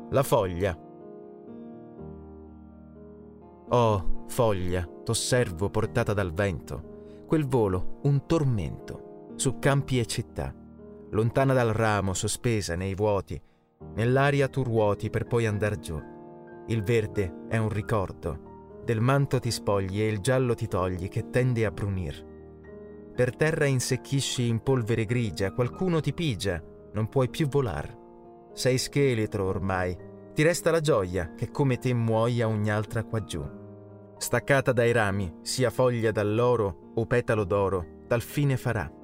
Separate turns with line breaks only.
La foglia. Oh, foglia, t'osservo portata dal vento, quel volo un tormento, su campi e città, lontana dal ramo, sospesa nei vuoti, nell'aria tu ruoti per poi andar giù. Il verde è un ricordo, del manto ti spogli e il giallo ti togli che tende a brunir. Per terra insecchisci in polvere grigia, qualcuno ti pigia, non puoi più volar. Sei scheletro ormai, ti resta la gioia che come te muoia ogni altra quaggiù. Staccata dai rami, sia foglia dall'oro o petalo d'oro, tal fine farà.